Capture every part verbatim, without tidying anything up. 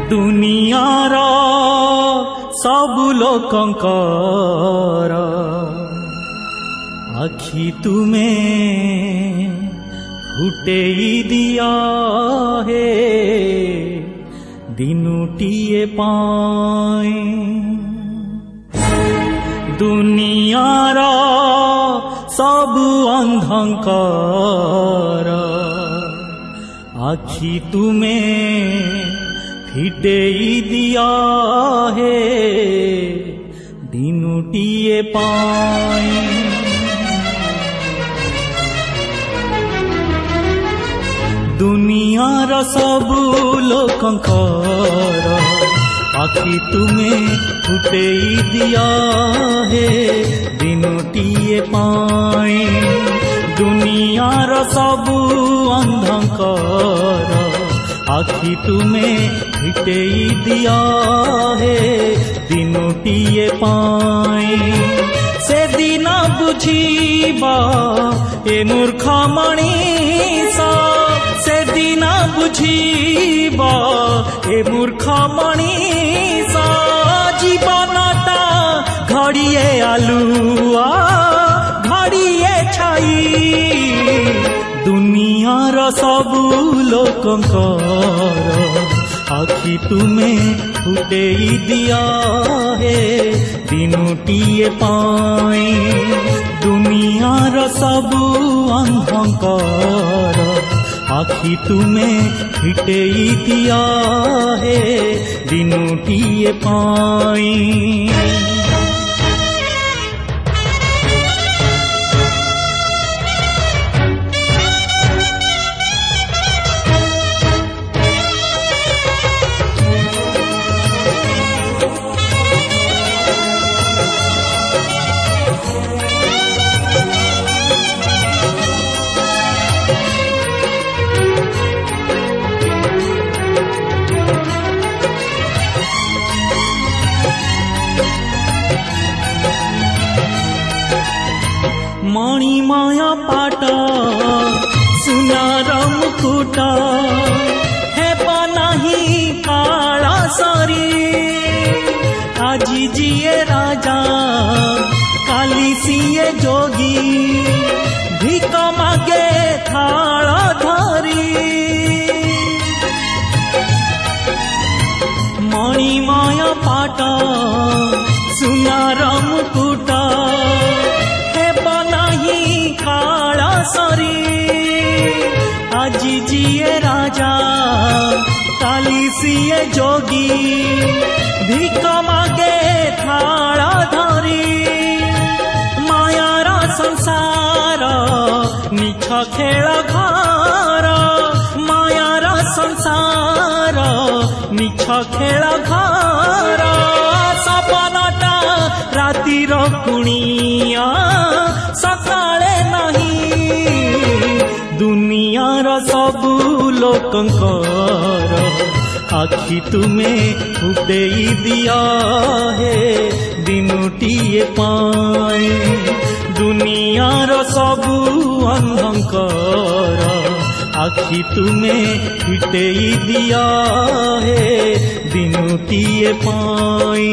दुनियार सबु लोकंकर आखि तुमे फुटेई दिया हे दिनुटिए पाए। दुनियार सबु अंधकार आखि तुमे फिटेई दिया हे दिनुटिए पाए। दुनियार सबु लोकंकर आखि तुमे फुटेई दिया हे दिनुटिए पाए। दुनियार सबु अंधकार आखि तुमे फिटेई दिया हे दिनुटिए पाए। से दिन बुझीबा ए मूर्ख मनीषा, से दिन बुझीबा ए मूर्ख मनीषा। जीवनटा घड़िए आलुआ घड़िए छाई। दुनियार सबु लोकंकर आखि तुमे फुटेई दिया हे दिनुटिए पाए। दुनियार सबु अंधकार आखि तुमे फिटेई दिया हे दिनुटिए पाए। मणिमाया पाट सुनार मुकुट हेबा नाही काला सरी। আজি जिए राजा काली सिए जोगी भिक मागे थाल धरी। मणिमाया पाट सुनार मुकुट काला सरी। আজি जिए राजा काली सिए जोगी भिक मागे थाल धरी। मायार संसार निछ खेल घर, मायार संसार निछ खेल घर। सपनटा रातिर कुणिया सकाळे नहीं। दुनियार सबु लोकंकर आखि तुमे फुटेई दिया हे दिनुटिए पाए। दुनियार सबु अंधकार आखि तुमे फिटेई दिया हे दिनुटिए पाए।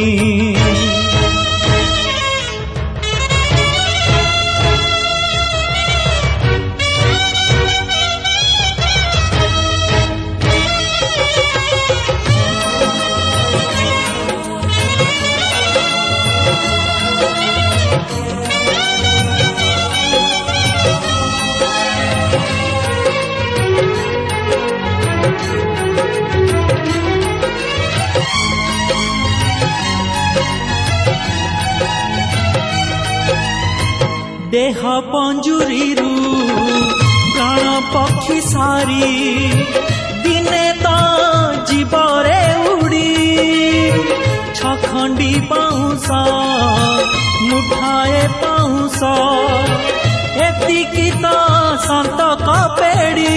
देह पंजुरीरु प्राण पक्षी सारी दिने तो जीवरे उड़ी। छखंडी पाउंस मुठाए पाउंस एतिकी तो संतक पेड़ी।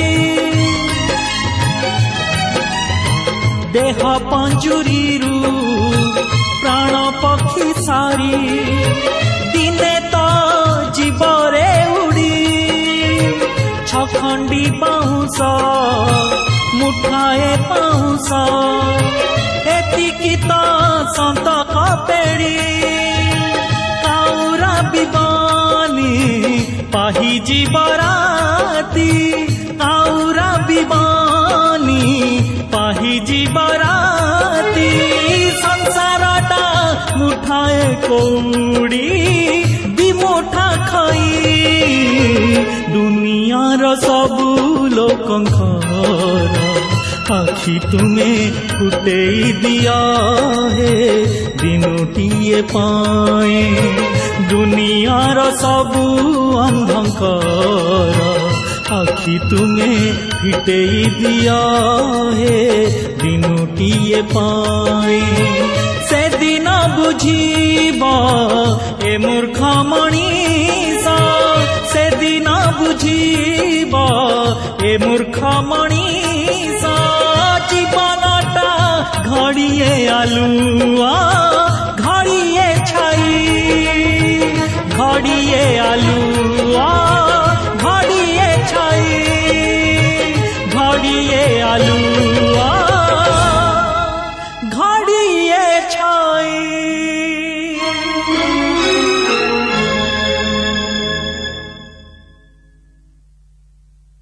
देह पंजुरीरु प्राण पक्षी सारी दिने तो जीवरे उड़ी। छखंडी बाउंस मुठाए पाउस एतिकी तो संतक पेड़ी काउरा बिबानी पाही जीवराती काउरा बिबानी पाही जीवराती संसारटा मुठाए कौड़ी दिमुठा खाई दुनियार सबु लोकंकर आखि तुमे फुटेई दिया हे दिनुटिए पाए दुनियार सबु अंधकार आखि तुमे फिटेई दिया हे दिनुटिए पाए से दिन बुझीबा ए मूर्ख मनीषा से दिन बुझीबा ए मूर्ख मनीषा जीवनटा घड़िए आलू